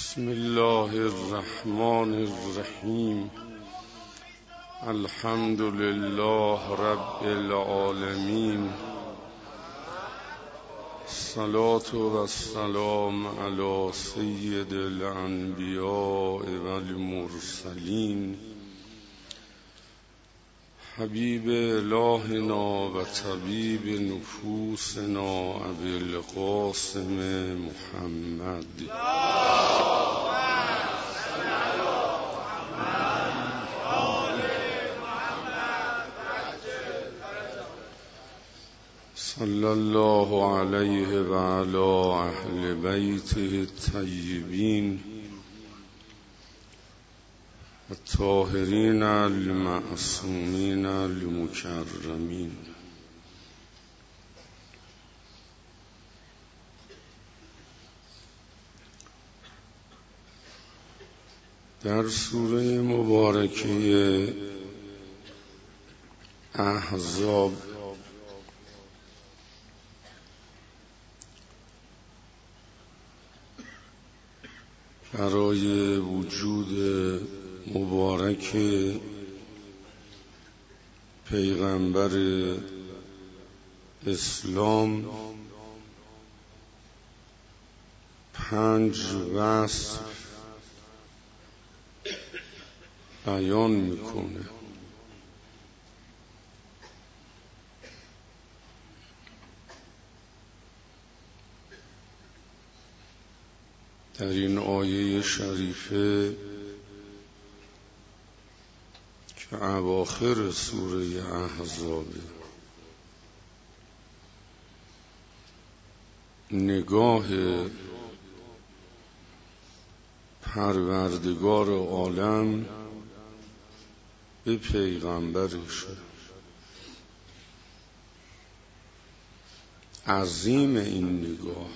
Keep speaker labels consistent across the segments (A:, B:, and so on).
A: بسم الله الرحمن الرحیم. الحمد لله رب العالمین. الصلاة و السلام علی سید الانبیاء و المرسلین، حبیب الهنا و طبیب نفوسنا ابی القاسم محمد. صلی الله علیه و علی اهل بیته الطیبین الطاهرین المعصومین المکرمین. در سوره مبارکه احزاب برای وجود مبارک پیغمبر اسلام 5 وصف بیان میکنه. در این آیه شریفه که اواخر سوره احزاب، نگاه پروردگار عالم به پیغمبرش، عظیم این نگاه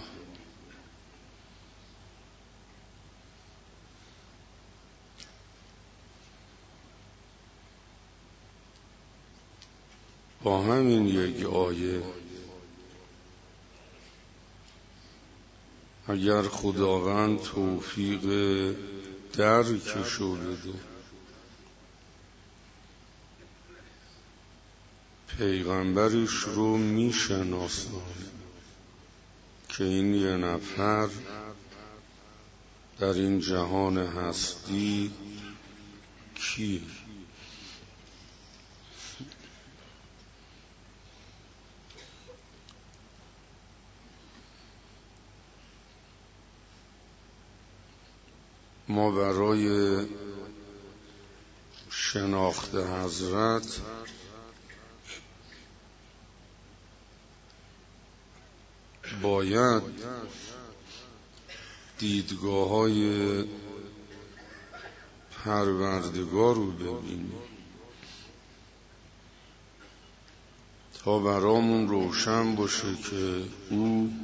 A: با همین یک آیه اگر خداوند توفیق درکشو بده، پیغمبرش رو میشناسه که این یه نفر در این جهان هستی کیه. ما برای شناخت حضرت باید دیدگاه‌های پروردگار رو ببینیم تا برامون روشن باشه که او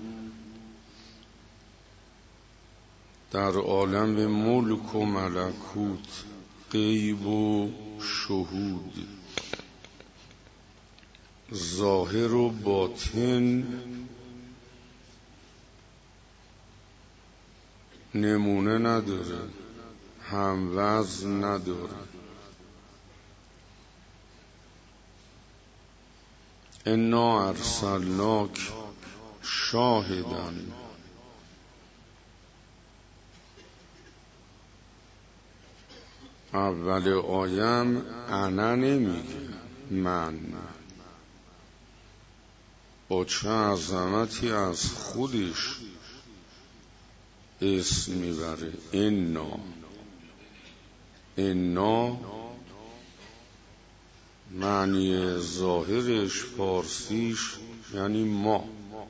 A: در عالم ملک و ملکوت، غیب و شهود، ظاهر و باطن نمونه نداره، هموزن نداره. انا ارسلناک شاهدا، اول آیم انا نمیگه، من با چه عظمتی از خودش اسم میبره. انا معنی ظاهرش فارسیش یعنی ما،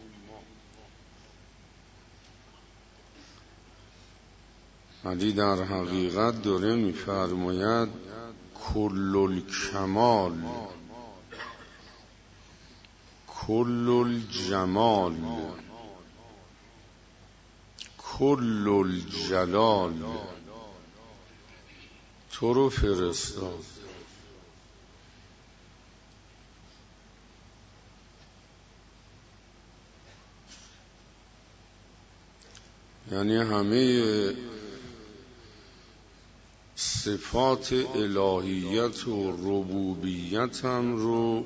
A: ولی در حقیقت داره میفرماید کل الکمال، کل الجمال، کل الجلال تو رو فرستاد. یعنی همه صفات الهیت و ربوبیتم رو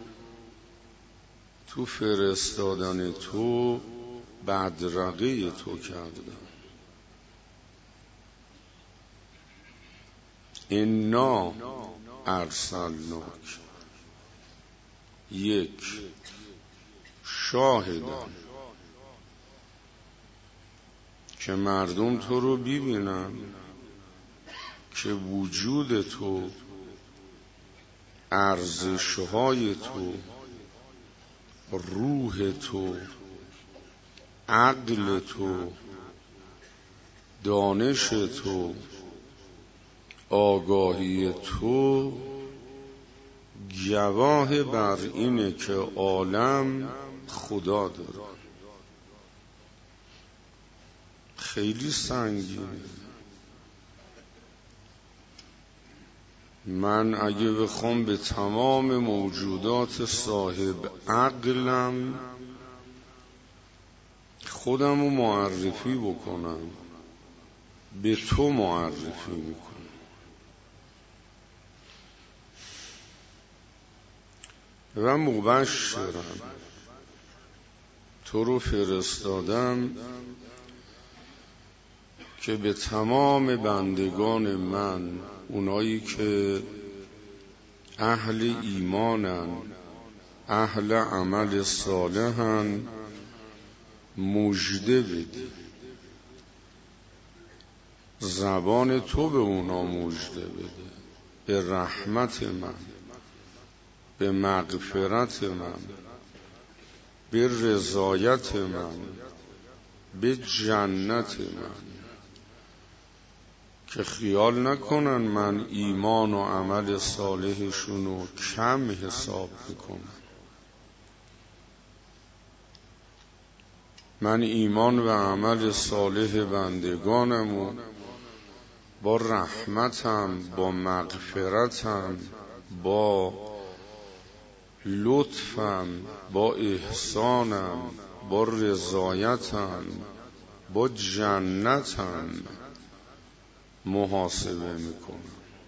A: تو فرستادن تو بدرقه تو کردم. انا ارسلناک، یک، شاهدم که مردم تو رو ببینن که وجود تو، ارزش‌های تو، روح تو، عقل تو، دانش تو، آگاهی تو گواه بر اینه که عالم خدا داره. خیلی سنگینه. من اگه بخوام به تمام موجودات صاحب عقلم خودم رو معرفی بکنم، به تو معرفی میکنم. و مبشرم، تو رو فرستادم که به تمام بندگان من، اونایی که اهل ایمانن، اهل عمل صالحن، مژده بدی. زبان تو به اونا مژده بده، به رحمت من، به مغفرت من، به رضایت من، به جنت من. که خیال نکنن من ایمان و عمل صالحشون رو کم حساب میکنم. من ایمان و عمل صالح بندگانم و با رحمتم، با مغفرتم، با لطفم، با احسانم، با رضایتم، با جنتم محاسبه میکنم.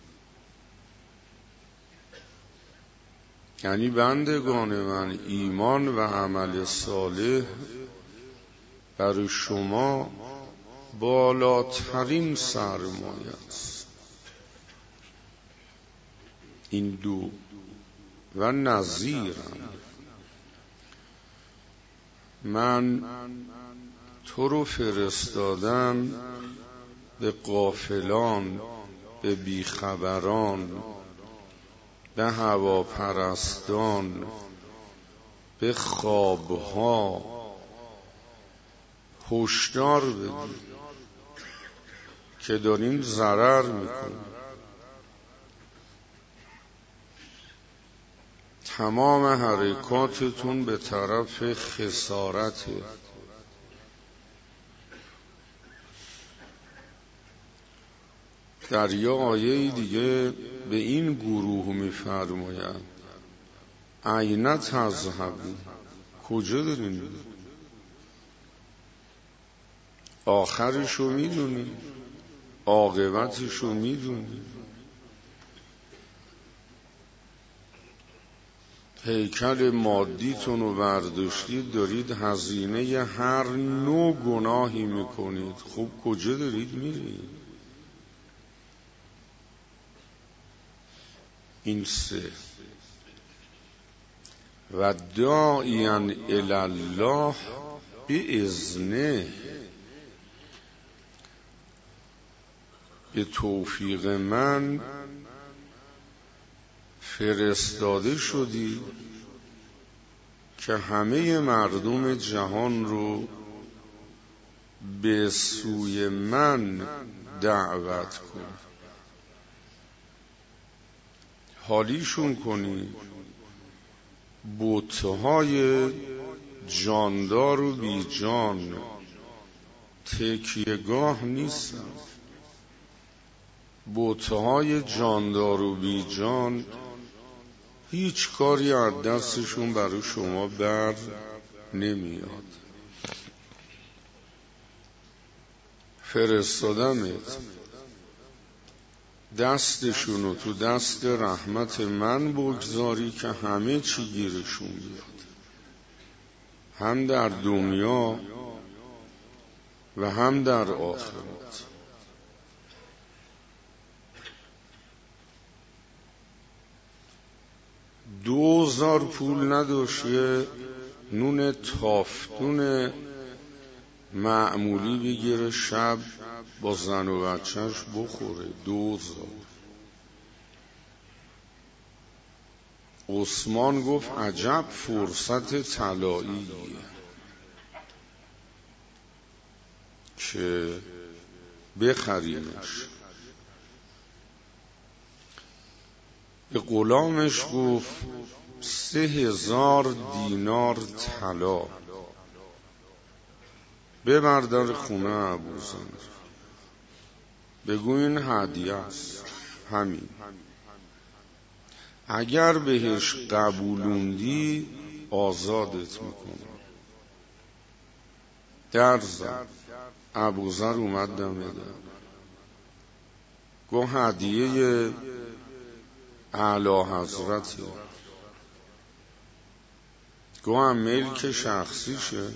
A: یعنی بندگان من، ایمان و عمل صالح برای شما بالاترین سرمایه است. این دو و نظیرم. من تو رو فرستادم به غافلان، به بیخبران، به هواپرستان، به خوابها هشدار بدید که دارین ضرر میکنید. تمام حرکاتتون به طرف خسارته. در یه آیه دیگه به این گروه میفرماید این تذهبون، کجا دارین میرید؟ آخرشو میدونی، عاقبتشو میدونی. هیکل مادیتون رو برداشتید، دارید هزینه هر نوع گناهی میکنید. خب کجا دارید میرید؟ این سه. و داعیا الی باذنه، به توفیق من فرستاده شدی که همه مردم جهان رو به سوی من دعوت کن، حالیشون کنی بت‌های جاندار و بی جان تکیهگاه نیستن. بت‌های جاندار و بی جان هیچ کاری از دستشون برای شما بر نمیاد. فرستادمت دستشونو تو دست رحمت من بگذاری که همه چی گیرشون بیاد، هم در دنیا و هم در آخرت. 2000 پول نداشت یه نون تافتون معمولی بگیره شب با زن و بچهش بخوره. 2000. عثمان گفت عجب فرصت طلاییه که بخریمش. به غلامش گفت 3000 دینار طلا ببر در خونه ابوذر، بگو این هدیه است، همین. اگر بهش قبولوندی آزادت میکنم. در زد. ابوذر اومد دم در، گو هدیه اعلی حضرتی، گو هم ملک شخصیشه.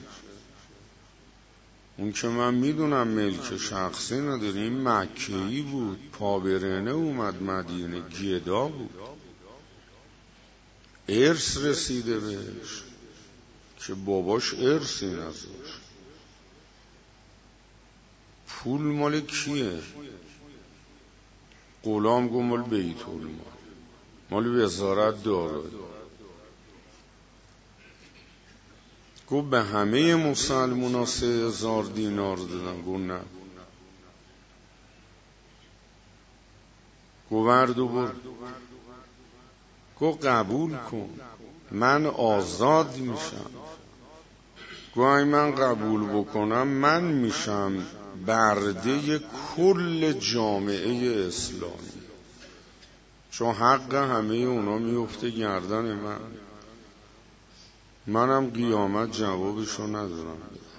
A: اون که من میدونم ملک شخصی نداره، این مکه‌ای بود، پابرهنه اومد مدینه، گدا بود، ارث رسیده بهش که باباش ارثی نذاشت. پول مال کیه؟ غلام گفت مال بیت المال، مال وزارت دارایی. گفت به همه مسلمونا 3000 دینار دادم. گفت نه. گفت ورد و بر. گفت قبول کن من آزاد میشم. گفت اگه من قبول بکنم من میشم برده کل جامعه اسلامی، چون حق همه اونا میفته گردن من، منم قیامت جوابشو ندارم.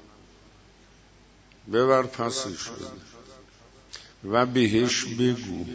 A: ببر پسش بده و بهش بگو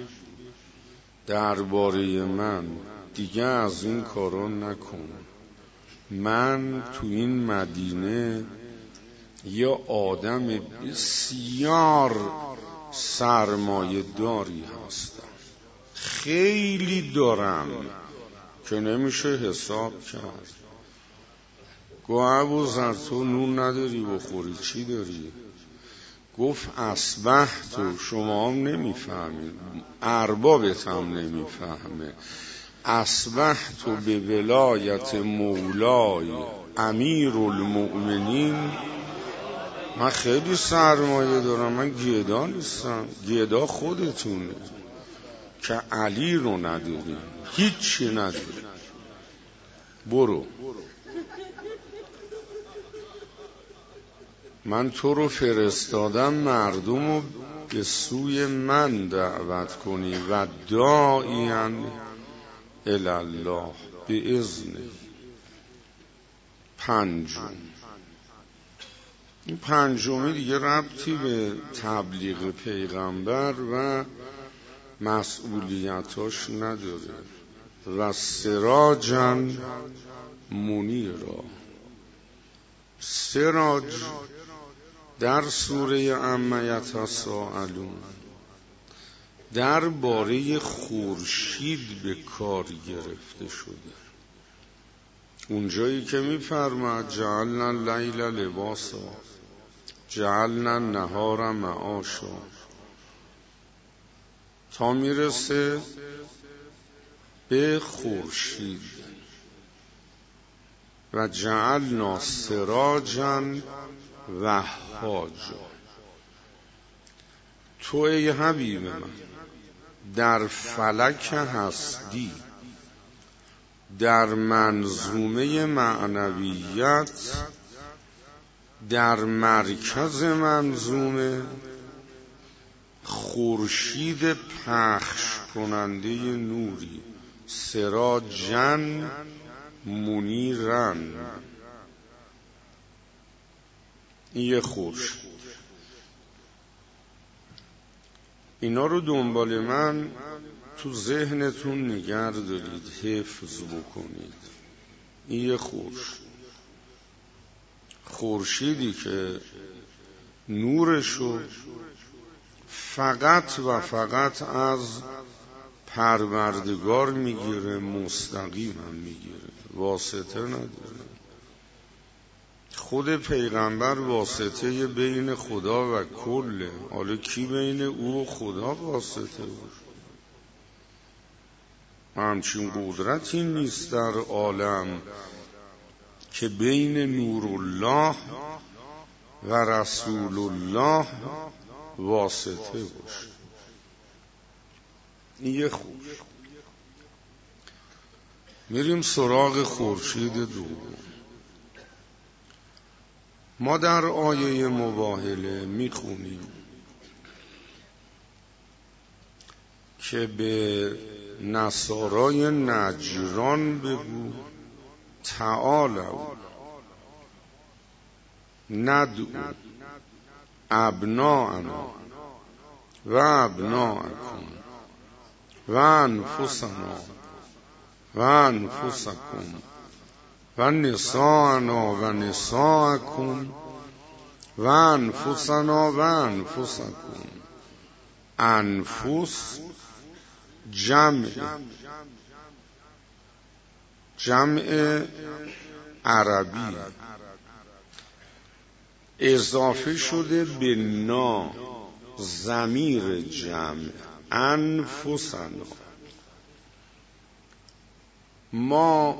A: درباره من دیگه از این کارا نکن. من تو این مدینه یه آدم بسیار سرمایه داری هستم، خیلی دارم که نمیشه حساب کرد. گفت ابوذر تو نون نداری بخوری، چی داری؟ گفت اصبحت، شما هم نمیفهمید، اربابت هم نمیفهمه، اصبحت به ولایت مولای امیر المؤمنین. من خیلی سرمایه دارم، من گدا نیستم، گدا خودتونه که علی رو نداری، هیچی نداری. برو من تو رو فرستادم مردم رو به سوی من دعوت کنی و داعیاً الی الله به اذنه. 5. این 5 دیگه ربطی به تبلیغ پیغمبر و مسئولیتاش نداره. و سراجاً منیرا. سراج در سوره عما یتساءلون در باره خورشید به کار گرفته شده. اونجایی که میفرماد جعلنا اللیل لباسا جعلنا النهار معاشا، تا میرسه به خورشید و جعلنا سراجا وهاجا. تو ای حبیب من در فلک هستی، در منظومه معنویت، در مرکز منظومه خورشید پخش کننده نوری، سراجن منیرن. این یه خورشید. اینا رو دنبال من تو ذهنتون نگه دارید، حفظ بکنید. این یه خورشیدی که نورشو فقط و فقط از پروردگار میگیره، مستقیم هم میگیره، واسطه نداره. خود پیغمبر واسطه بین خدا و کله. حالا کی بین او و خدا واسطه بود؟ همچین قدرتی نیست در عالم که بین نور الله و رسول الله واسطه باشه. این یه میریم سراغ خورشید دوم. ما در آیه مباهله میخونیم که به نصارای نجران بگو تعالوا ندعو ابناءنا و ابناءکم و انفسنا و انفسکم و نساءنا و نساءکم و انفسنا و انفسکم. انفس جمع عربی اضافه شده به نا، ضمیر جمع. انفسنا، ما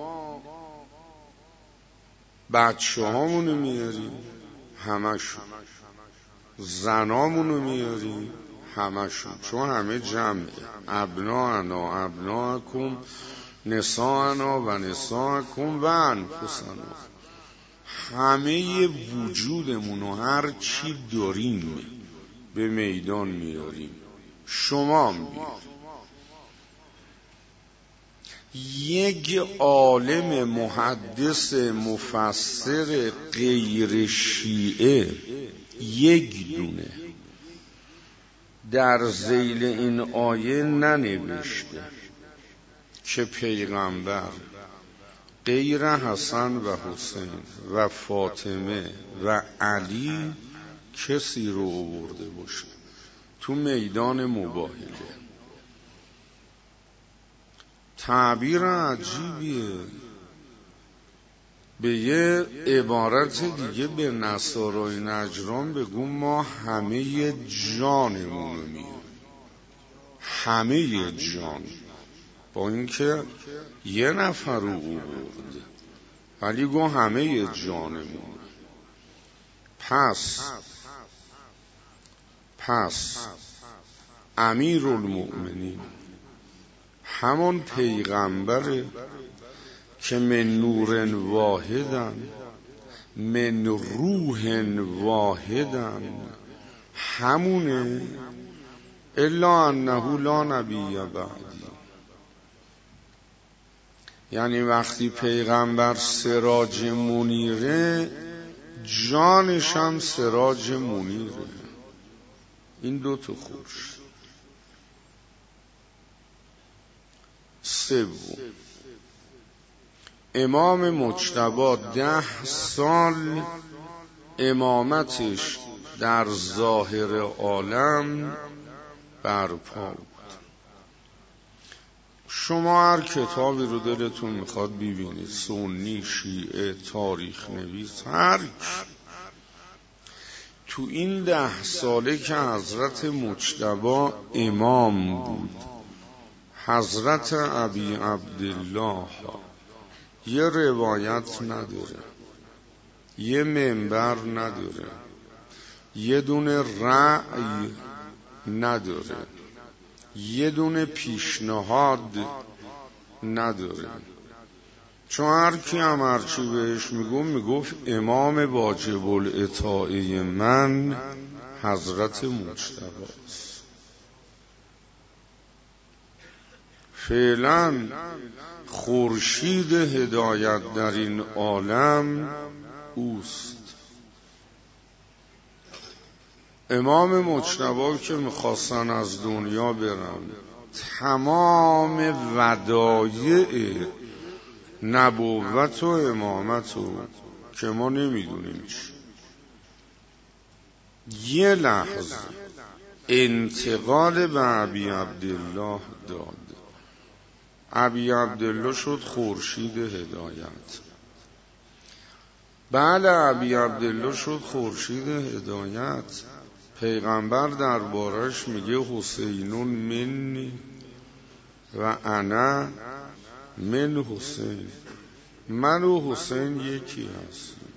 A: بچه هامونو میاریم همشون، زنامونو میاریم همشون، چون همه جمعه. ابناءنا ابناءکم نساءنا و نساءکم و انفسنا. همه وجودمونو هر چی داریم به میدان میاریم. شما میاریم. یک عالم محدث مفسر غیر شیعه یک دونه در ذیل این آیه ننوشته که پیغمبر غیر حسن و حسین و فاطمه و علی کسی رو آورده باشه تو میدان مباهله. تعبیر عجیبیه. به یه عبارت دیگه به نصارای نجران بگو ما همه جانمونو میاریم، همه جان، با اینکه یه نفر رو آورد ولی گو همه جانمون. پس امیرالمؤمنین همون پیغمبره که من نور واحدن من روح واحدن، همونه. الا انه لا نبی بعدی. یعنی وقتی پیغمبر سراج منیره، جانش هم سراج منیره. این دو تا خوش. سوم، امام مجتبی 10 سال امامتش در ظاهر عالم برپا بود. شما هر کتابی رو دلتون میخواد ببینید، سنی، شیعه، تاریخ نویس، هر کی تو این 10 ساله که حضرت مجتبی امام بود، حضرت ابی عبدالله یه روایت نداره، یه منبر نداره، یه دونه رأی نداره، یه دونه پیشنهاد نداره. چون هر کی هم هرچی بهش میگفت امام واجب الاطاعه من حضرت مجتبی است. فعلا خورشید هدایت در این عالم اوست. امام مجتبی که میخواستن از دنیا برن، تمام ودایع نبوت و امامت رو که ما نمیدونیم چی، یه لحظه انتقال به ابی عبدالله داد. ابی عبدالله شد خورشید هدایت. بله، ابی عبدالله شد خورشید هدایت. پیغمبر دربارش میگه حسینون منی و انا من حسین. من و حسین یکی هستیم.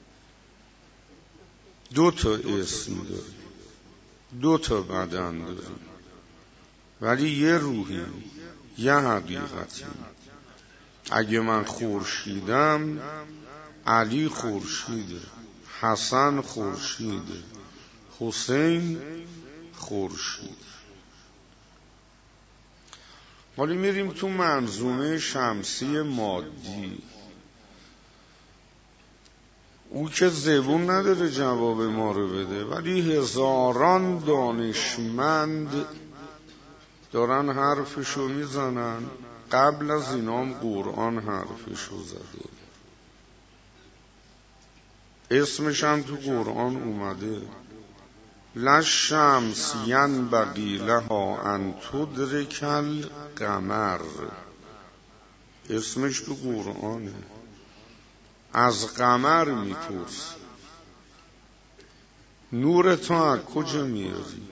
A: 2 تا اسم داریم، 2 تا بدن داریم، ولی یه روحیم، یه حقیقتیم. اگه من خورشیدم، علی خورشیده، حسن خورشیده، حسین خورشید. حالا میریم تو منظومه شمسی مادی. او که زبون نداره جواب ما رو بده، ولی هزاران دانشمند دارن حرفشو میزنن. قبل از اینام قرآن حرفشو زده، اسمش هم تو قرآن اومده. لشمس ینبغی لها ان تدرک القمر. اسمش تو قرآنه. از قمر میپرس نور تو از کجا میاری؟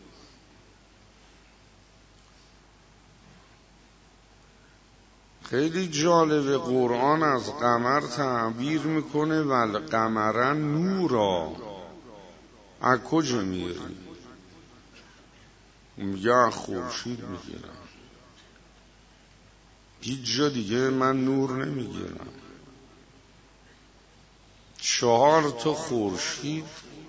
A: خیلی جالبه، قرآن از قمر تعبیر میکنه والقمر نورا. از کجا میاری؟ میگه خورشید میگیرم، هیچ جا دیگه من نور نمیگیرم. 4 تا خورشید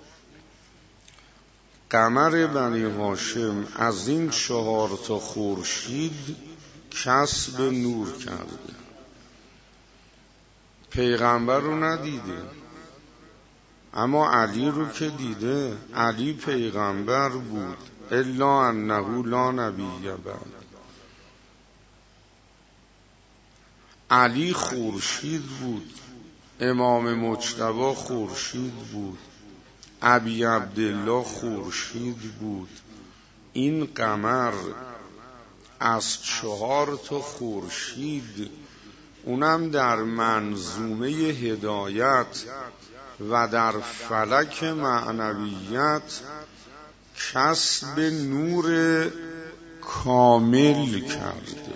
A: قمر بنی هاشم از این 4 تا خورشید کسب نور کرده. پیغمبر رو ندیده، اما علی رو که دیده. علی پیغمبر بود، الا انه لا نبی بعد. علی خورشید بود، امام مجتبی خورشید بود، ابی عبدالله خورشید بود. این قمر از 4 تا خورشید، اونم در منظومه هدایت و در فلک معنویت کسب نور کامل کرده.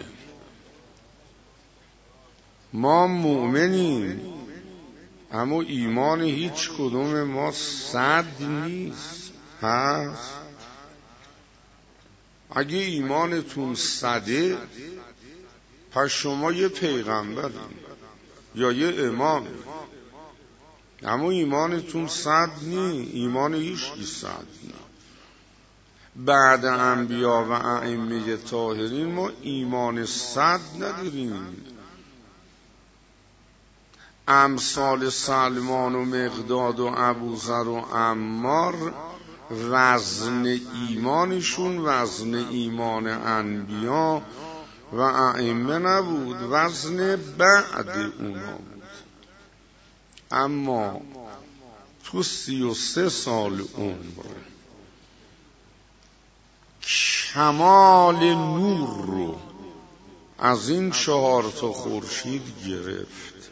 A: ما مؤمنیم، اما ایمان هیچ کدوم ما 100 نیست. هست؟ اگه ایمانتون 100، پس شما یه پیغمبرین یا یه امام. اما ایمانتون 100 نی، ایمان هیچکی 100 نی. بعد انبیا و ائمه طاهرین ما ایمان 100 نداریم. امثال سلمان و مقداد و ابوذر و عمار وزن ایمانشون وزن ایمان انبیا و ائمه نبود، وزن بعد اونا بود. اما تو 33 سال عمر کمال نور رو از این 4 تا خورشید گرفت.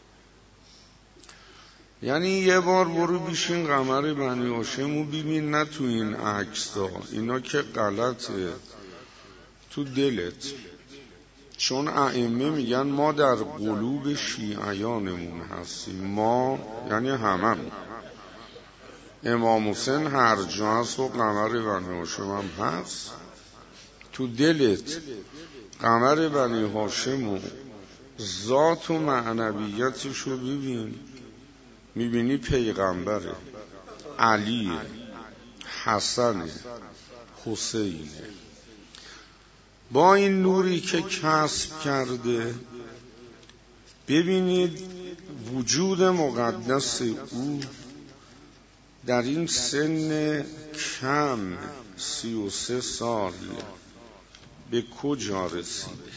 A: یعنی یه بار برو بیشین قمر بنی هاشم و ببین، نه تو این عکس‌ها، اینا که غلطه، تو دلت. چون ائمه میگن ما در قلوب شیعیانمون هستیم. ما یعنی هممون. امام حسین هر جا هست و قمر بنی هاشم هم هست. تو دلت قمر بنی هاشم و ذات و معنویتشو ببین، میبینی پیغمبره، علیه، حسنه، حسینه. با این نوری که کسب کرده، ببینید وجود مقدس او در این سن کم 33 سال به کجا رسید؟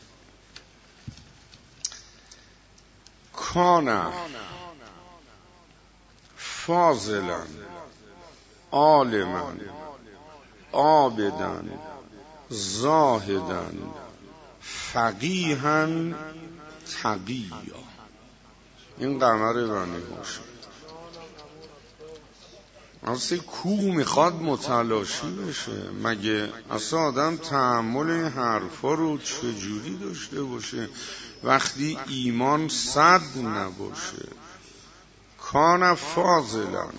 A: کان فاضلا عالما عابدا زاهدا فقیها تقیا. این قمر بنی باشه. اصلا کوه میخواد متلاشی بشه؟ مگه اصلا آدم تحمل این حرفا رو چجوری داشته باشه وقتی ایمان 100 نباشه؟ کان فاضلا،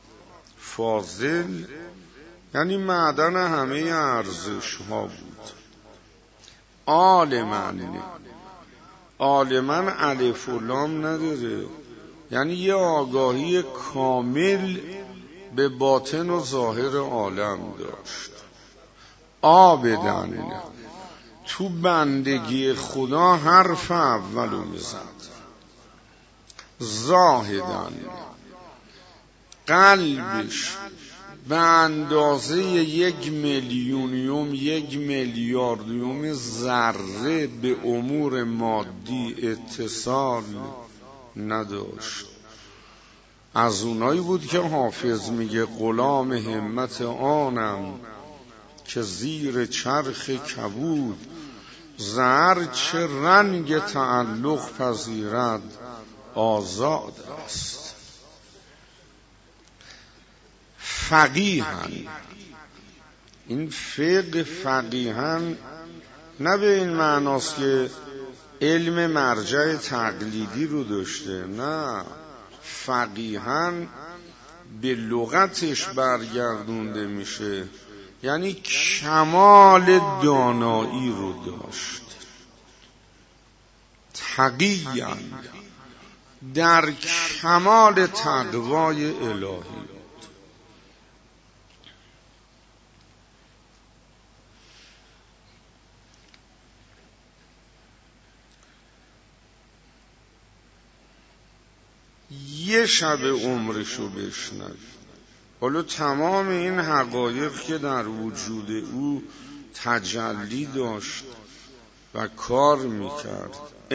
A: فاضل یعنی معدن همه ارزش ها بود. عالما الف و لام نداره، یعنی یه آگاهی کامل به باطن و ظاهر عالم داشت. عابدن، تو بندگی خدا حرف اولو میزد. زاهدن، قلبش به اندازه 1 میلیونیوم 1 میلیاردیوم ذره به امور مادی اتصال نداشت. از اونایی بود که حافظ میگه غلام همت آنم که زیر چرخ کبود، زهر چه رنگ تعلق پذیرد آزاد است. فقیهن، این فقیهن نه به این معناست که علم مرجع تقلیدی رو داشته، نه، فقیهن به لغتش برگردونده میشه یعنی کمال دانایی رو داشت. تقیاً، در کمال تقوای الهی. یه شب عمرشو بشنوید. حالا تمام این حقایق که در وجود او تجلی داشت و کار میکرد.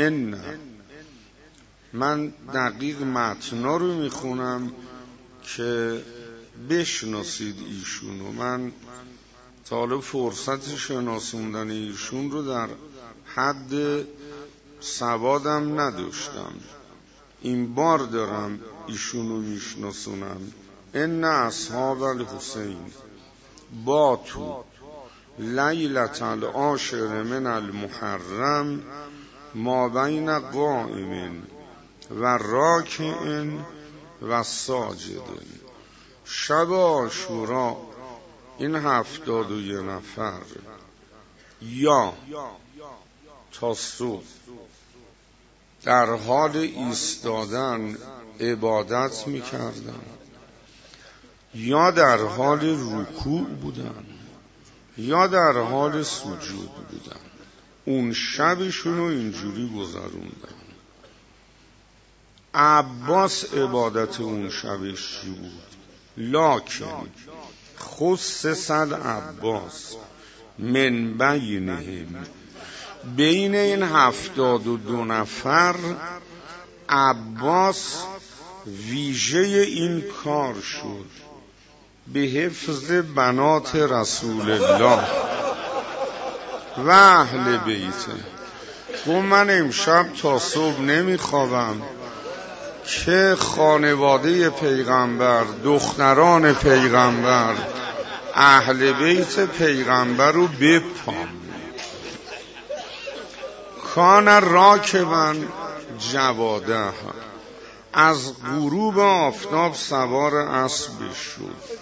A: من دقیق متنا رو میخونم که بشناسید ایشونو. من تا حالا فرصت شناسوندن ایشون رو در حد سوادم نداشتم، این بار دارم ایشونو میشناسونم. ان اصحاب الحسین باتو لیلة العاشر من المحرم ما بین قائم و راکع و ساجد. شب عاشورا این 71 نفر یا تا صبح در حال ایستادن عبادت میکردن یا در حال رکوع بودن یا در حال سجود بودن. اون شبشونو اینجوری گذروندن. عباس عبادت اون شبش چی بود؟ لکن خصص عباس من بینهم، بین این 72 نفر عباس ویژه این کار شد به حفظ بنات رسول الله و اهل بیته. گفت من امشب تا صبح نمیخوابم که خانواده پیغمبر، دختران پیغمبر، اهل بیت پیغمبر رو بپام. کان راکبا جواده، از غروب آفتاب سوار اسب شد.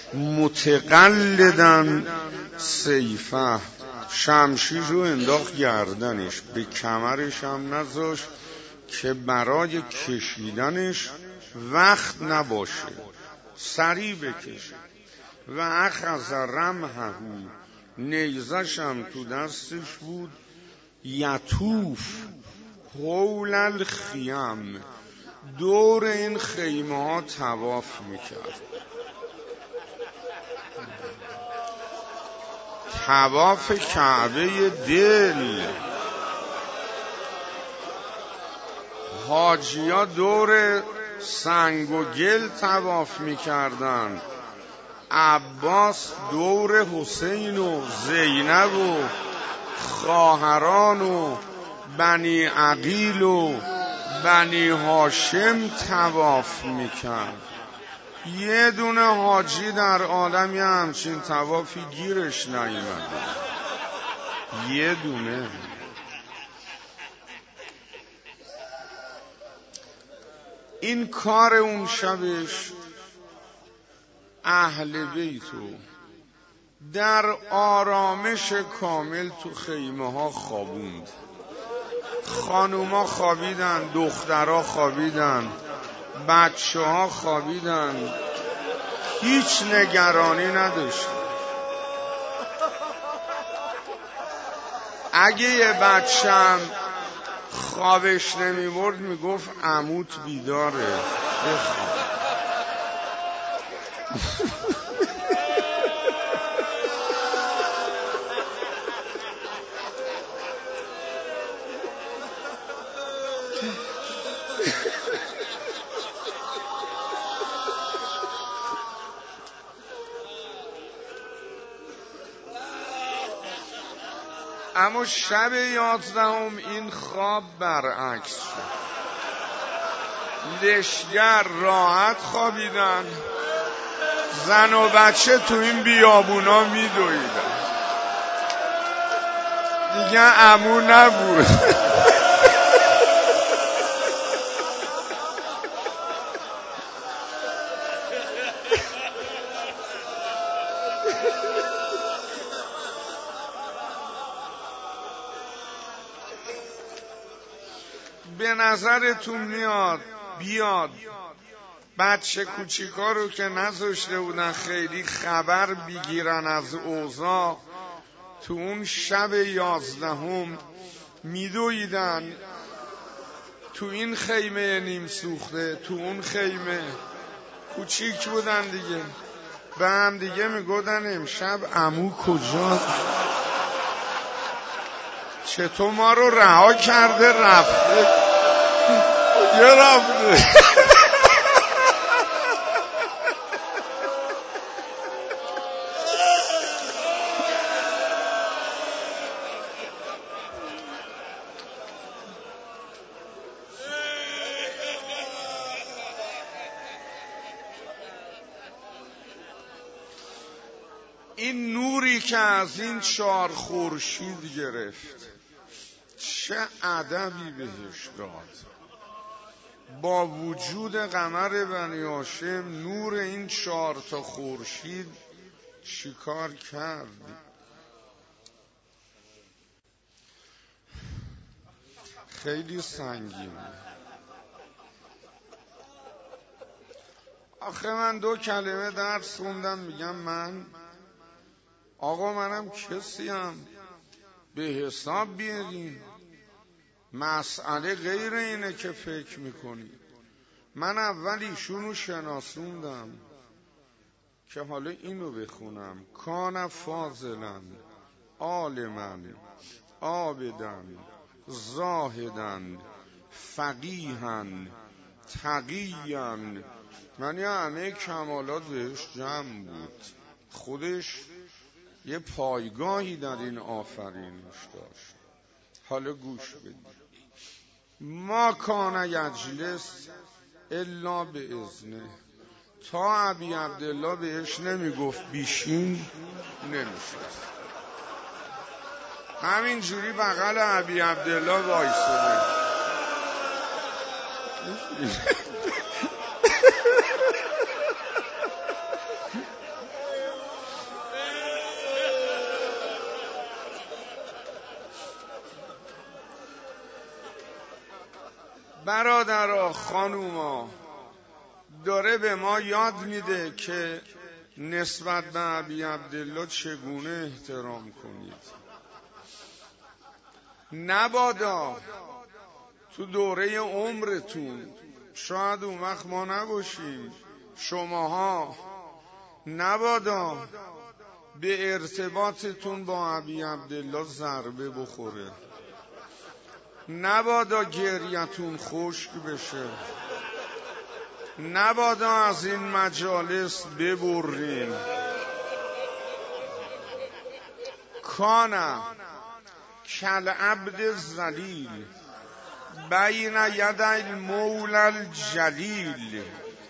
A: متقلدن سیفه، شمشیر رو انداخت گردنش، به کمرش هم نذاشت که برای کشیدنش وقت نباشه، سریع بکشه. و اخذ رمحه، نیزش هم تو دستش بود. یطوف حول الخیم، دور این خیمه ها طواف میکرد. طواف کعبه دل. حاجیا دور سنگ و گل طواف میکردن. عباس دور حسین و زینب و خواهران و بنی عقیل و بنی هاشم طواف میکرد. یه دونه حاجی در عالم یه همچین طوافی گیرش نیومده. یه دونه. این کار اون شبش اهل بیتو در آرامش کامل تو خیمه ها خوابوند. خانوما خوابیدن، دخترها خوابیدن، بچه ها خوابیدن، هیچ نگرانی نداشت. اگه یه بچه‌م خوابش نمیبرد میگفت عموت بیداره بخواب. اما شب 11 این خواب برعکس شد. لشگر راحت خوابیدن، زن و بچه تو این بیابونا میدویدن. دیگه عمو نبود. به نظرتون بیاد بچه کوچیکا رو که نذاشته بودن خیلی خبر بگیرن از اوضاع، تو اون شب 11 میدویدن تو این خیمه نیم سوخته، تو اون خیمه کوچیک بودن دیگه، به هم دیگه میگفتن امشب عمو کجاست؟ چطور ما رو رها کرده رفته؟ یه رفته. این نوری که از این 4 خورشید گرفت چه ادبی بهش داد. با وجود قمر بنی هاشم نور این 4 خورشید چیکار کرد؟ خیلی سنگینه. آخه من 2 کلمه درس خوندم میگم منم کسیم به حساب بیارین. مسئله غیر اینه که فکر میکنی. من اول ایشونو شناسوندم که حالا اینو بخونم. کان فاضلا عالما عابدا زاهدا فقیها تقیا، یعنی همه کمالات بهش جمع بود. خودش یه پایگاهی در این آفرینش داشت. حالا گوش بدید. ما کان یجلس الا به اذنه. تا ابی عبدالله بهش نمیگفت بیشین نمیشست. همین جوری بغل ابی عبدالله وایساده. برادرها خانوما داره به ما یاد میده که نسبت به ابی عبدالله چگونه احترام کنید. نبادا تو دوره عمرتون شاید اون وقت ما نباشیم. شماها نبادا به ارتباطتون با ابی عبدالله ضربه بخوره، نبادا گریتون خشک بشه، نبادا از این مجالس ببرین. کان کالعبد الذلیل بین یدی المولی الجلیل،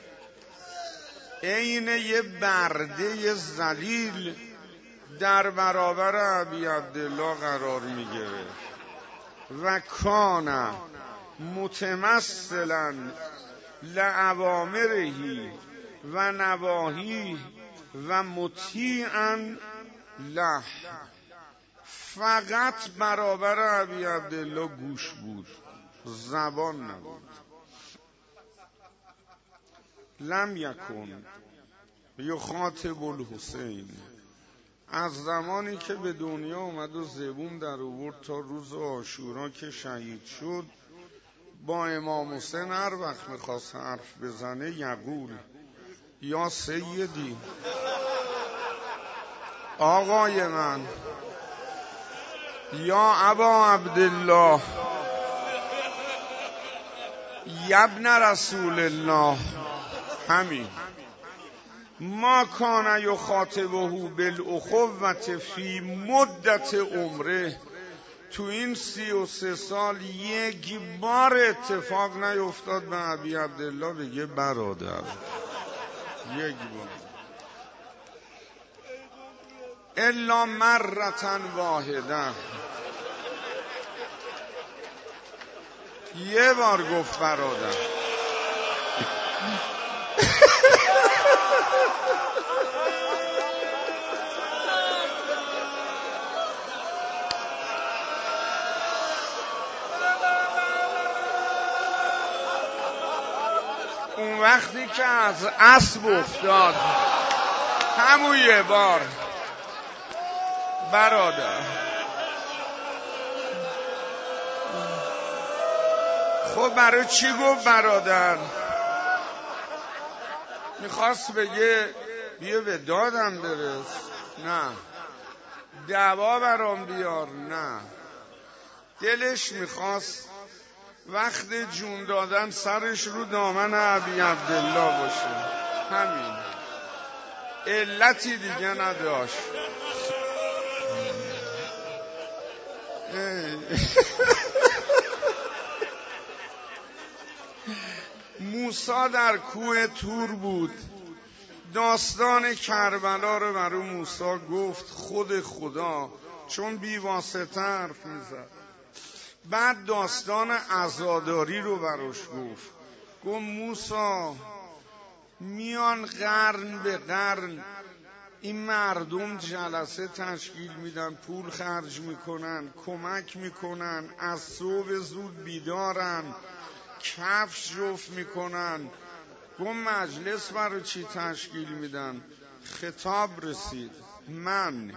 A: عین یه برده ذلیل در برابر ابی عبدالله قرار میگیره. و کان متمثلا لأوامره و نواهی و مطیعا له، فقط برابر ابی عبدالله گوش بود، زبان نبود. لم یکن یخاطب الحسین، از زمانی که به دنیا اومد و زبون در آورد تا روز عاشورا که شهید شد، با امام حسین هر وقت میخواست حرف بزنه یقول یا سیدی، آقای من، یا ابا عبدالله، یبن رسول الله. همین. ما کان یخاطبه بالاخوة فی مدت عمره، تو این 33 سال یک بار اتفاق نیفتاد به ابی عبدالله بگه برادر، یک بار، الا مرة واحده، یه بار گفت برادر. اون وقتی که از اسب افتاد، همون یه بار برادر. خب برای چی گفت برادر؟ میخواست بگه بیا به دادم برس؟ نه. دعوا برام بیار؟ نه. دلش میخواست وقت جون دادن سرش رو دامن ابی عبدالله باشه. همین. علتی دیگه نداشت. موسی در کوه تور بود، داستان کربلا رو برای موسی گفت خود خدا، چون بی واسطه حرف میزد. بعد داستان عزاداری رو براش گفت موسی میان قرن به قرن این مردم جلسه تشکیل میدن، پول خرج میکنن، کمک میکنن، از صبح زود بیدارن، کفش جفت میکنن. مجلس برای چی تشکیل میدن؟ خطاب رسید، من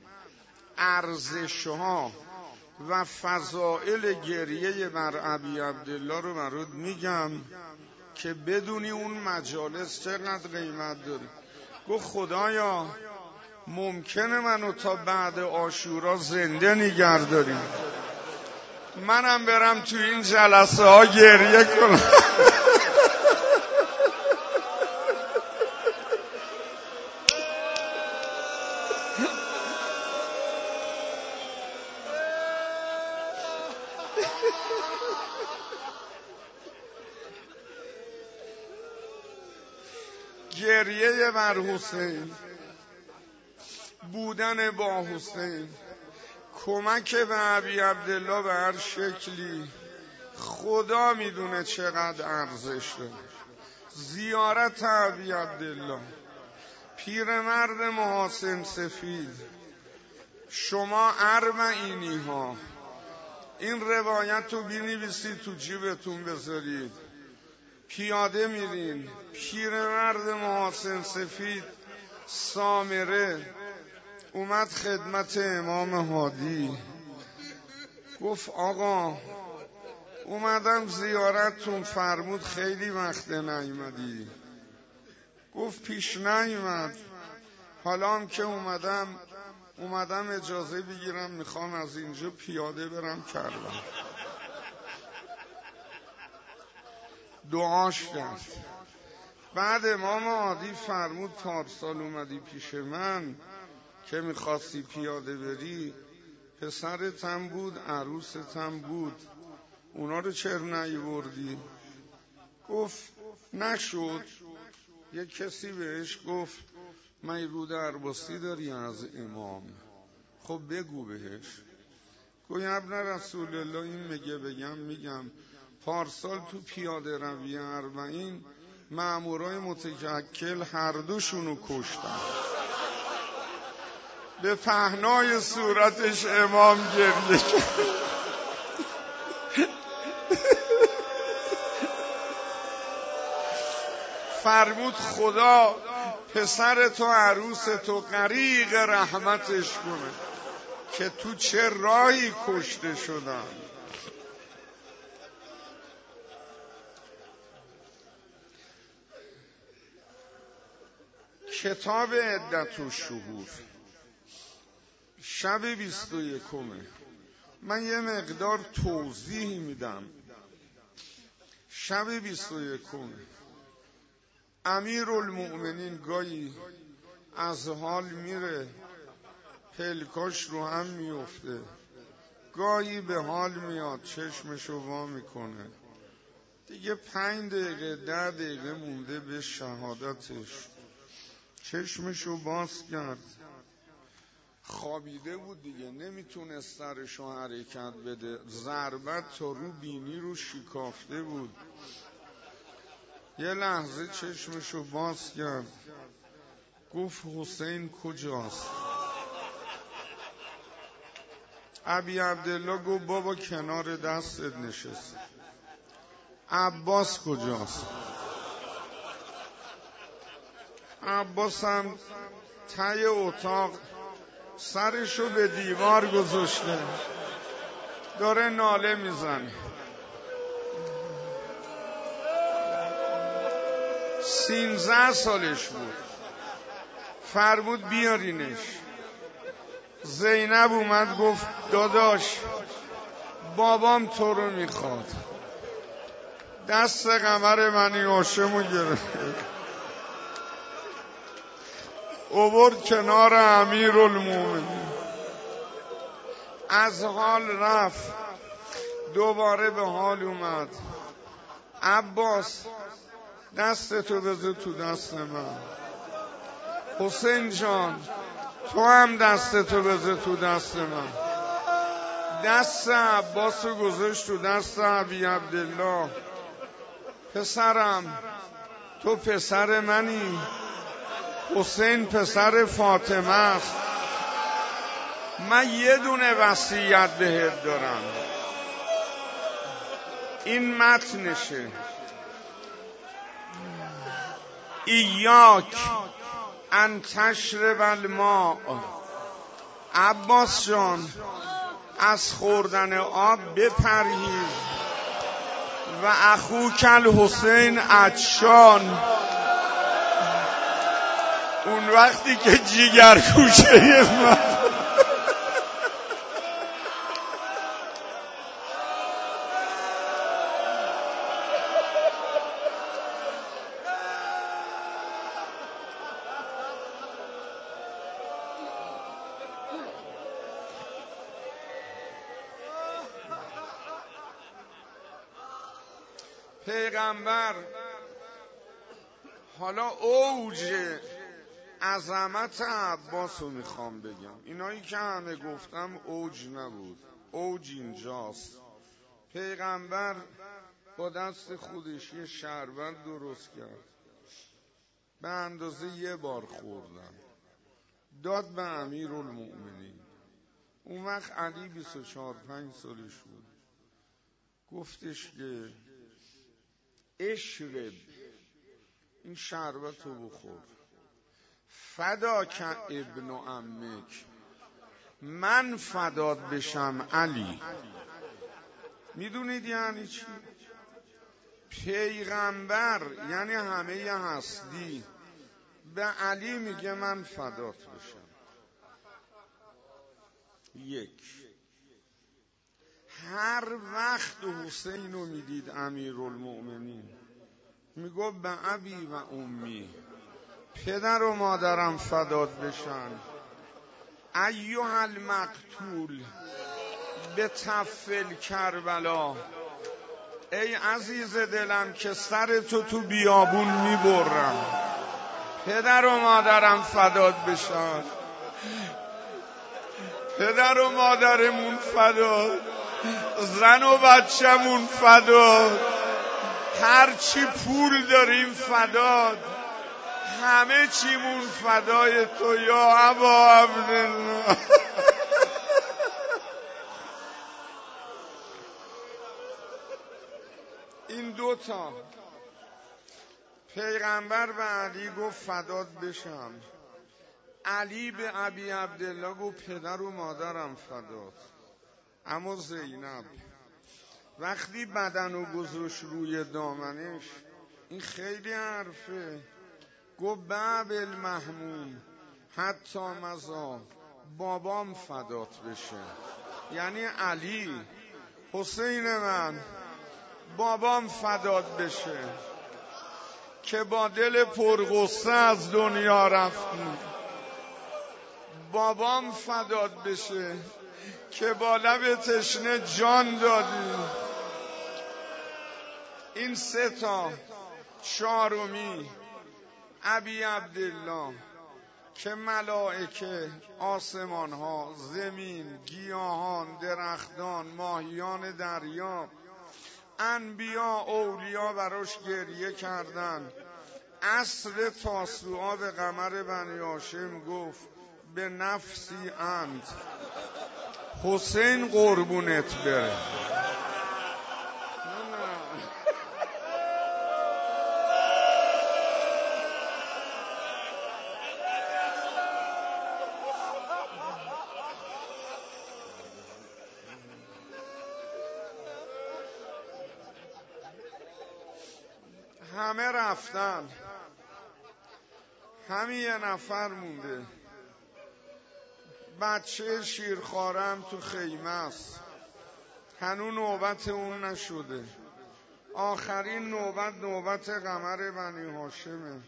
A: ارزشها و فضائل گریه بر ابی عبدالله رو برات میگم که بدونی اون مجالس چقدر قیمت داره. گفت خدایا ممکنه منو تا بعد عاشورا زنده نگه داری، منم برم تو این جلسه ها گریه کنم. گریه بر حسین، بودن با حسین، کمک به ابی عبدالله به هر شکلی، خدا میدونه چقدر ارزش داره. زیارت ابی عبدالله، پیرمرد محاسن سفید. شما اربعینی ها این روایت رو بنویسید تو جیبتون بذارید، پیاده میرین، پیرمرد محاسن سفید سامره اومد خدمت امام هادی، گفت آقا اومدم زیارتتون، فرمود خیلی وقت نیومدی. گفت پیش نیومد، حالا هم که اومدم اجازه بگیرم، میخوام از اینجا پیاده برم کربلا. دعاش کرد. بعد امام عادی فرمود پارسال اومدی پیش من که میخواستی پیاده بری، پسرتم بود، عروستم بود، اونا رو چرا نیاوردی؟ گفت نشد. یک کسی بهش گفت من رو درباستی داری از امام، خب بگو بهش. گوی ابن رسول الله این میگم پارسال تو پیاده روی 40 مامورای متکل هر دوشونو کشتن. به پهنای صورتش امام گریه کرد. فرمود خدا پسر تو عروس تو غریق رحمتش کنه که تو چه راهی کشته شدن. کتاب عدت الشهور شب 21 من یه مقدار توضیح میدم. شب 21 امیرالمؤمنین گاهی از حال میره، پلکاش رو هم میفته، گاهی به حال میاد چشمشو وا میکنه، دیگه 5 دقیقه 10 دقیقه مونده به شهادتش، چشمشو باز کرد، خوابیده بود دیگه، نمیتونست سرشو حرکت بده، ضربت تا رو بینی رو شکافته بود. یه لحظه چشمشو باز کرد، گفت حسین کجاست؟ ابی عبدالله گفت بابا کنار دستت نشست. عباس کجاست؟ عباس هم ته اتاق سرشو به دیوار گذاشته داره ناله میزنه. 13 سالش بود. فرمود بیارینش. زینب اومد گفت داداش بابام تو رو میخواد. دست قمر منی هاشمو گرفت اوورد کنار امیرالمومنین، از حال رفت، دوباره به حال اومد. عباس دستتو بذار تو دست من. حسین جان تو هم دستتو بذار تو دست من. دست عباسو گذاشت تو دست ابی عبدالله. پسرم تو پسر منی، حسین پسر فاطمه است، من یه دونه وصیت بهت دارم، این متنشه: ایاک ان تشرب الماء. عباس جان از خوردن آب بپرهیز. و اخوک الحسین عطشان. اون وقتی که جیگر کوشه من پیغمبر، حالا اوج عظمت عباس رو میخوام بگم. اینایی که همه گفتم اوج نبود، اوج اینجاست. پیغمبر با دست خودش یه شربت درست کرد، به اندازه 1 بار خوردن، داد به امیرالمؤمنین. اون وقت علی 24-25 سالش بود. گفتش که اشرب، این شربت رو بخور، فداک ابن عمک، من فداد بشم علی، میدونید یعنی چی؟ پیغمبر یعنی همه هستی به علی میگه من فدات بشم. یک، هر وقت حسین رو میدید امیرالمؤمنین میگو به ابی و امی، پدر و مادرم فدات بشن. ایها المقتول به طفل کربلا، ای عزیز دلم که سر تو بیابون میبرم، پدر و مادرم فدات بشن، پدر و مادرمون فدات، زن و بچه‌مون فدات، هرچی پول داریم فدات، همه چیمون فدای تو یا ابا عبدالله. این دوتا پیغمبر به علی گفت فدات بشم، علی به ابی عبدالله گفت پدر و مادرم فدات. اما زینب وقتی بدنو گذاشت روی دامنش، این خیلی حرفه، گفت باب المحموم حتی مزا، بابام فدات بشه. یعنی علی، حسین من، بابام فدات بشه که با دل پرغصه از دنیا رفتی، بابام فدات بشه که با لب تشنه جان دادی. این سه تا، چهارمی ابی عبدالله که ملائکه، آسمان ها، زمین، گیاهان، درختان، ماهیان دریا، انبیا، اولیا براش گریه کردن. عصر تاسوعا به قمر بنی هاشم گفت به نفسی انت، حسین قربونت بره. همه رفتن، همین یه نفر مونده. بچه شیرخوارم تو خیمه است، هنوز نوبت اون نشده. آخرین نوبت قمر بنی هاشمه.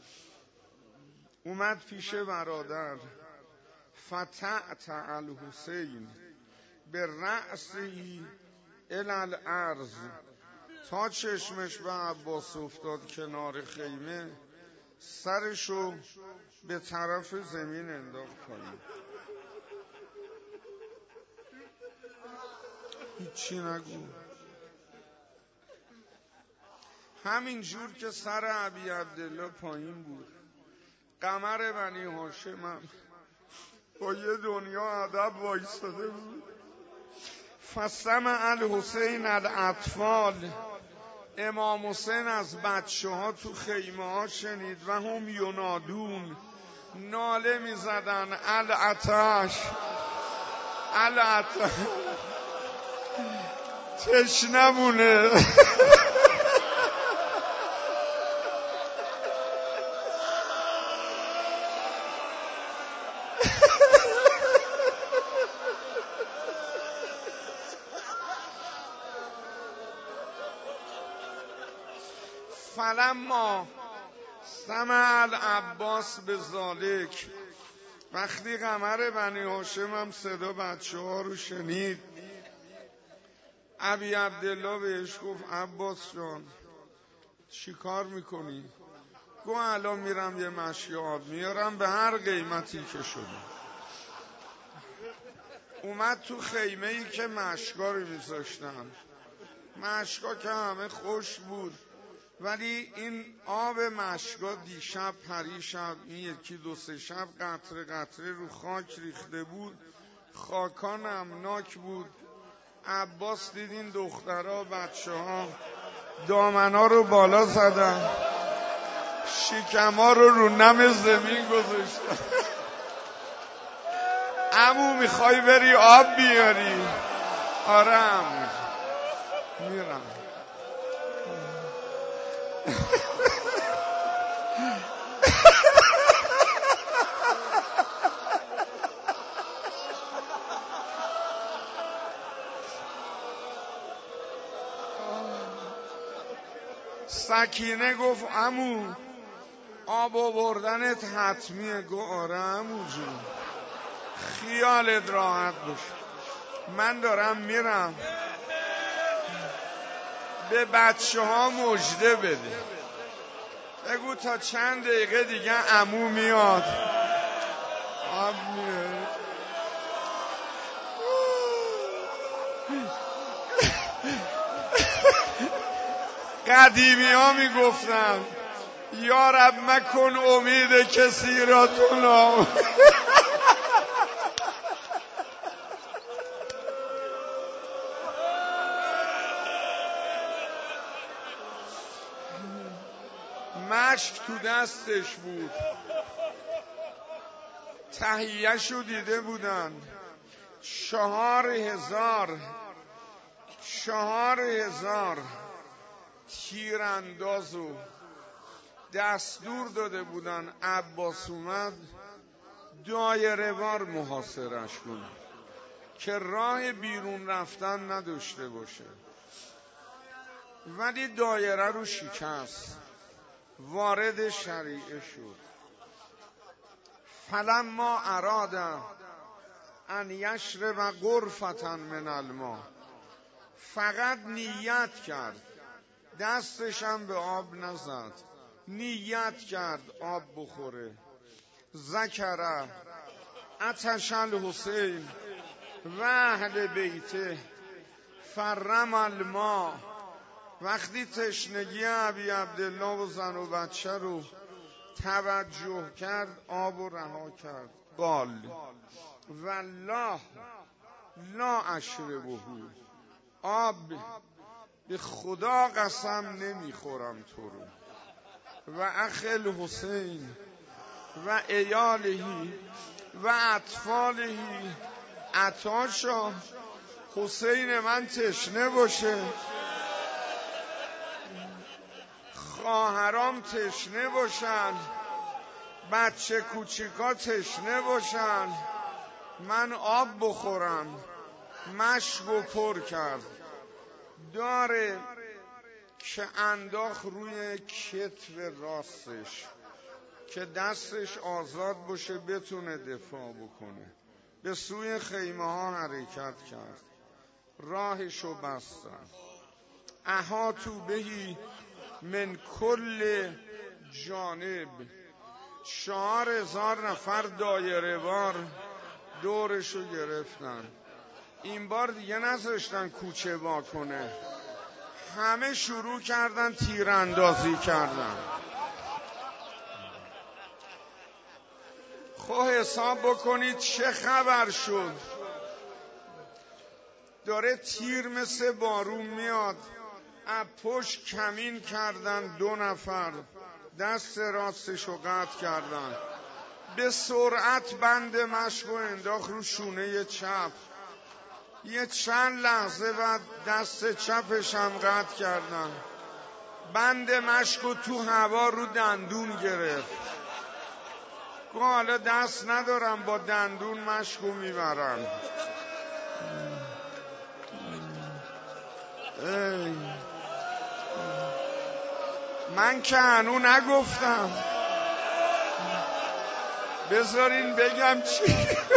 A: اومد پیش برادر، فتعتع الحسین به رأسی الالارض، تا چشمش به عباس افتاد کنار خیمه، سرشو به طرف زمین انداخت پایین. هیچی نگو. همین جور که سر ابی عبدالله پایین بود، قمر بنی هاشم هم با یه دنیا ادب وایستاده بود. فسمع الحسین الاطفال، امام حسین از بچه ها تو خیمه ها شنید و هم ینادون، ناله می زدن العطش العطش، تشنمونه. فلما سمع العباس به ذالک، وقتی قمر بنی هاشم هم صدا بچه ها رو شنید، ابی عبدالله بهش گفت عباس جان چی کار میکنی؟ گو الان میرم یه مشی آب میارم به هر قیمتی که شده. اومد تو خیمه ای که مشکا رو میذاشتن. مشکا که همه خوش بود، ولی این آب مشکا دیشب پریشب این یکی دو سه شب قطره قطره رو خاک ریخته بود، خاکا نمناک بود. عباس دید این دخترها بچه ها دامنا رو بالا زدن، شکما رو نم زمین گذاشتن. عمو میخوای بری آب بیاری؟ آره عمو. میرم. سکینه گفت عمو آب آوردنت حتمیه. گفت آره عمو جون خیالت راحت باشه، من دارم میرم، به بچه ها مژده بده، بگو تا چند دقیقه دیگه عمو میاد آب میاد. قدیمی ها میگفتن یا رب مکن امید کسی را تو نام. مشک تو دستش بود، تهیه‌شو دیده بودن. 4,000 تیراندازو دستور داده بودن. عباس اومد دایره وار محاصرش کنه که راه بیرون رفتن نداشته باشه، ولی دایره رو شکست، وارد شریعه شد. فلما اراد ان یشرب غرفة من الماء، فقط نیت کرد، دستشم به آب نزد، نیت کرد آب بخوره. ذکر عطش الحسین و اهل بیته فرم الماء. وقتی تشنگی ابی عبدالله و زن و بچه رو توجه کرد آب رو رها کرد. قال والله لا اشربه، آب به خدا قسم نمیخورم تو رو. و اخ الحسین و ایالهی و اطفالهی عطاشا، حسین من تشنه باشه، خواهرام تشنه باشن، بچه کوچیکا تشنه باشن، من آب بخورم. مشکو پر کرد، داره که انداخت روی کتف راستش که دستش آزاد باشه بتونه دفاع بکنه. به سوی خیمه ها حرکت کرد، راهشو بستن. احاطوا بهی من کل جانب، 4,000 نفر دایره وار دورشو گرفتن. این بار دیگه نذاشتن کوچه وا کنه، همه شروع کردن تیراندازی کردن. خب حساب بکنید چه خبر شد. داره تیر مثل بارون میاد. از پشت کمین کردن 2 نفر، دست راستشو قطع کردن، به سرعت بند مشکو انداخت رو شونه چپ. یه چند لحظه بعد دست چپش هم قطع کردن، بند مشکو تو هوا رو دندون گرفت. گفت حالا دست ندارم با دندون مشکو میبرم. من که هنو نگفتم، بذارین بگم چی.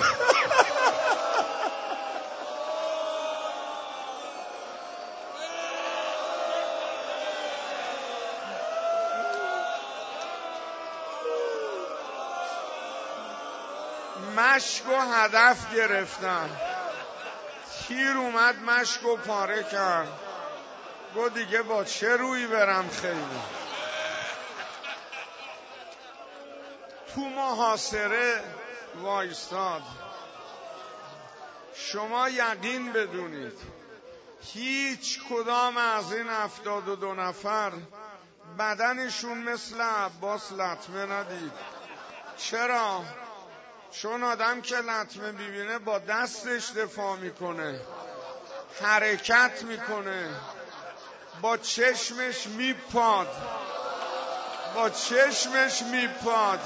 A: مشکو هدف گرفتن، تیر اومد مشکو پاره کرد. گو دیگه با چه روی برم خیلی. تو محاصره وایستاد. شما یقین بدونید هیچ کدام از این 72 نفر بدنشون مثل عباس لطمه ندید. چرا؟ چون آدم که لطمه ببینه با دستش دفاع میکنه، حرکت میکنه، با چشمش میپاد، با چشمش میپاد.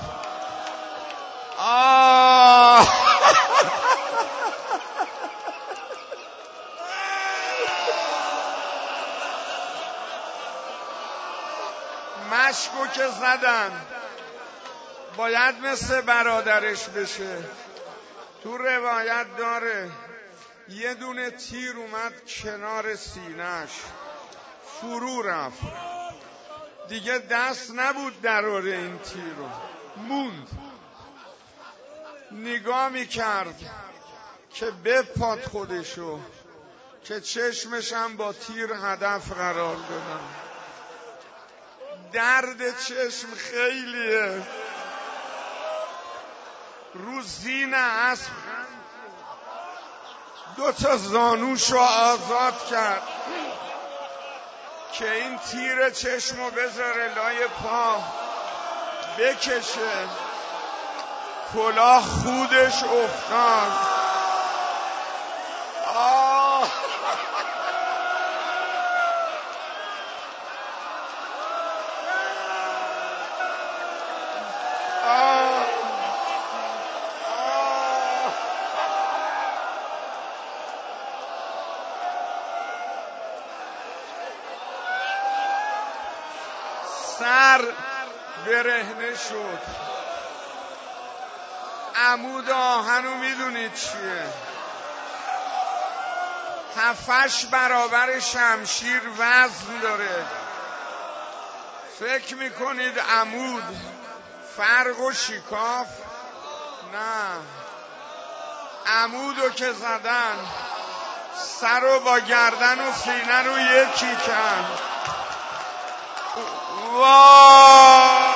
A: مشکو که زدن باید مثل برادرش بشه. تو روایت داره یه دونه تیر اومد کنار سینه‌اش، فرو رفت، دیگه دست نبود دراره این تیر رو، موند. نگاه میکرد که بپاد خودشو، که چشمش هم با تیر هدف قرار دادن. درد چشم خیلیه. رو زین اسب دو تا زانوشو آزاد کرد که این تیر چشمو بذاره لای پا، بکشه. کلاه خودش افتاد. سر برهنه شد. عمود آهنو میدونید چیه؟ 7-8 برابر شمشیر وزن داره. فکر میکنید عمود فرق و شکاف؟ نه، عمودو که زدن سر رو با گردن و سینه رو یکی کرد. وای